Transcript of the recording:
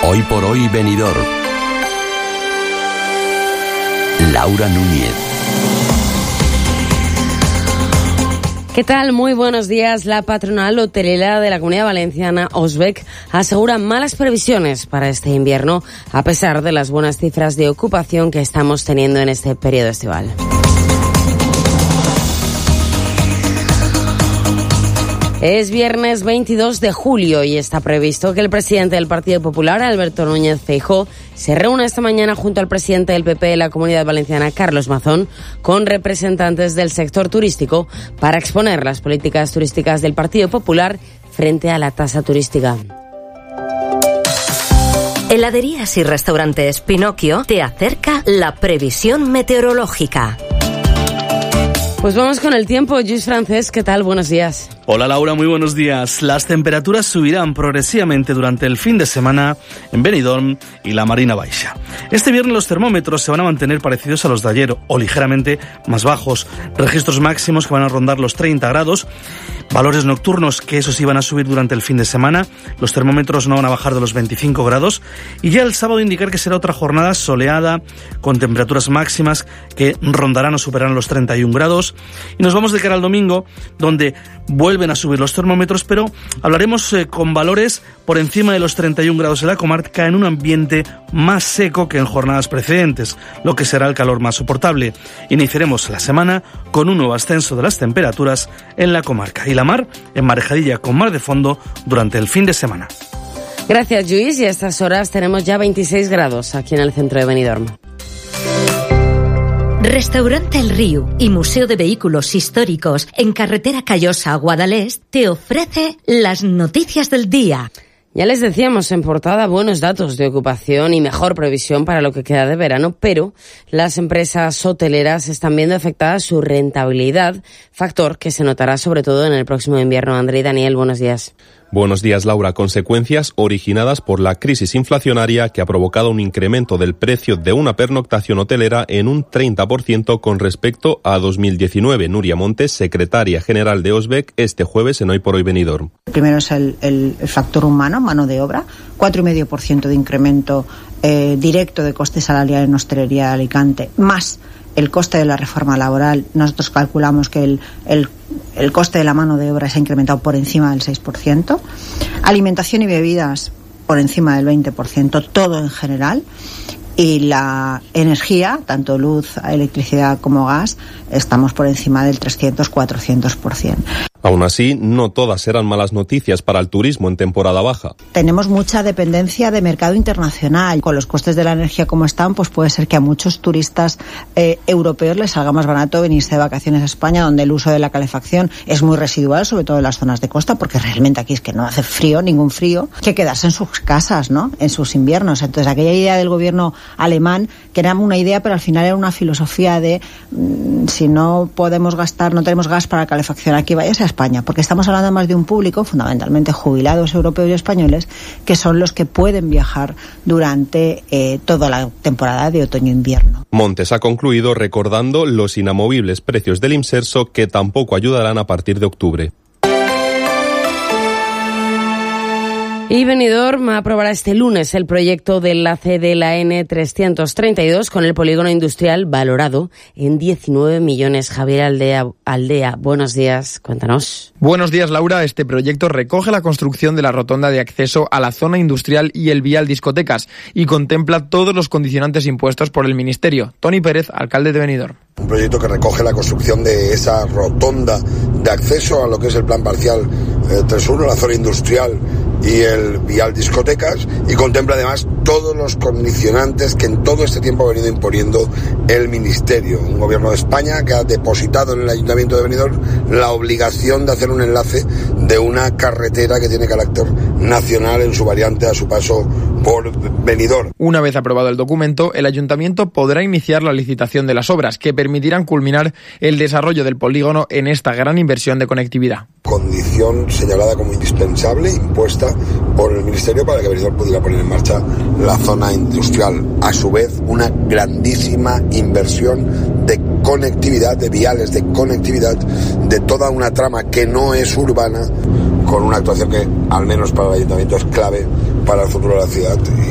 Hoy por hoy Benidorm. Laura Núñez. ¿Qué tal? Muy buenos días. La patronal hotelera de la Comunidad Valenciana, Osbec, asegura malas previsiones para este invierno, a pesar de las buenas cifras de ocupación que estamos teniendo en este periodo estival. Es viernes 22 de julio y está previsto que el presidente del Partido Popular, Alberto Núñez Feijóo, se reúna esta mañana junto al presidente del PP de la Comunidad Valenciana, Carlos Mazón, con representantes del sector turístico para exponer las políticas turísticas del Partido Popular frente a la tasa turística. Heladerías y restaurantes Pinocchio te acerca la previsión meteorológica. Pues vamos con el tiempo. Lluís Francés, ¿qué tal? Buenos días. Hola Laura, muy buenos días. Las temperaturas subirán progresivamente durante el fin de semana en Benidorm y la Marina Baixa. Este viernes los termómetros se van a mantener parecidos a los de ayer o ligeramente más bajos. Registros máximos que van a rondar los 30 grados. Valores nocturnos que esos sí van a subir durante el fin de semana. Los termómetros no van a bajar de los 25 grados. Y ya el sábado indicar que será otra jornada soleada con temperaturas máximas que rondarán o superarán los 31 grados. Y nos vamos de cara al domingo, donde vuelven a subir los termómetros, pero hablaremos con valores por encima de los 31 grados en la comarca en un ambiente más seco que en jornadas precedentes, lo que será el calor más soportable. Iniciaremos la semana con un nuevo ascenso de las temperaturas en la comarca y la mar emparejadilla con mar de fondo durante el fin de semana. Gracias, Lluís, y a estas horas tenemos ya 26 grados aquí en el centro de Benidorm. Restaurante El Río y Museo de Vehículos Históricos en carretera Callosa a Guadalest te ofrece las noticias del día. Ya les decíamos en portada buenos datos de ocupación y mejor previsión para lo que queda de verano, pero las empresas hoteleras están viendo afectada su rentabilidad, factor que se notará sobre todo en el próximo invierno. André y Daniel, buenos días. Buenos días, Laura. Consecuencias originadas por la crisis inflacionaria que ha provocado un incremento del precio de una pernoctación hotelera en un 30% con respecto a 2019. Nuria Montes, secretaria general de Osbec, este jueves en Hoy por Hoy Benidorm. Primero es el factor humano, mano de obra, 4,5% de incremento directo de coste salarial en hostelería de Alicante, más el coste de la reforma laboral. Nosotros calculamos que el coste de la mano de obra se ha incrementado por encima del 6%. Alimentación y bebidas por encima del 20%, todo en general. Y la energía, tanto luz, electricidad como gas, estamos por encima del 300-400%. Aún así, no todas serán malas noticias para el turismo en temporada baja. Tenemos mucha dependencia de mercado internacional. Con los costes de la energía como están, pues puede ser que a muchos turistas europeos les salga más barato venirse de vacaciones a España, donde el uso de la calefacción es muy residual, sobre todo en las zonas de costa, porque realmente aquí es que no hace frío, ningún frío, que quedarse en sus casas, ¿no? En sus inviernos. Entonces, aquella idea del gobierno alemán, que era una idea, pero al final era una filosofía de si no podemos gastar, no tenemos gas para calefacción aquí, váyase a España, porque estamos hablando más de un público, fundamentalmente jubilados europeos y españoles, que son los que pueden viajar durante toda la temporada de otoño-invierno. Montes ha concluido recordando los inamovibles precios del Imserso que tampoco ayudarán a partir de octubre. Y Benidorm aprobará este lunes el proyecto de enlace de la N332 con el polígono industrial valorado en 19 millones. Javier Aldea, buenos días, cuéntanos. Buenos días, Laura. Este proyecto recoge la construcción de la rotonda de acceso a la zona industrial y el vial discotecas y contempla todos los condicionantes impuestos por el Ministerio. Toni Pérez, alcalde de Benidorm. Un proyecto que recoge la construcción de esa rotonda de acceso a lo que es el plan parcial 3.1, la zona industrial y el vial discotecas, y contempla además todos los condicionantes que en todo este tiempo ha venido imponiendo el Ministerio. Un gobierno de España que ha depositado en el Ayuntamiento de Benidorm la obligación de hacer un enlace de una carretera que tiene carácter nacional en su variante a su paso por Benidorm. Una vez aprobado el documento, el Ayuntamiento podrá iniciar la licitación de las obras que permitirán culminar el desarrollo del polígono en esta gran inversión de conectividad. Condición señalada como indispensable, impuesta por el Ministerio para que Benidorm pudiera poner en marcha la zona industrial. A su vez, una grandísima inversión de conectividad, de viales de conectividad, de toda una trama que no es urbana, con una actuación que, al menos para el Ayuntamiento, es clave para el futuro de la ciudad.